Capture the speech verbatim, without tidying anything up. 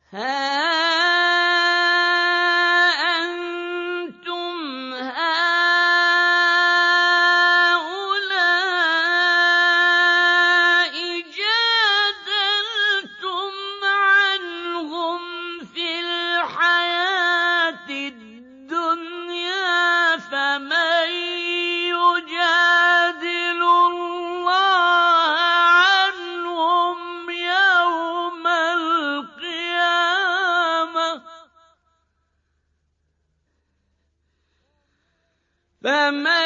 ها أنتم هؤلاء جادلتم عنهم في الحياة الدنيا فمن يجادل الله عنهم يوم القيامة فمن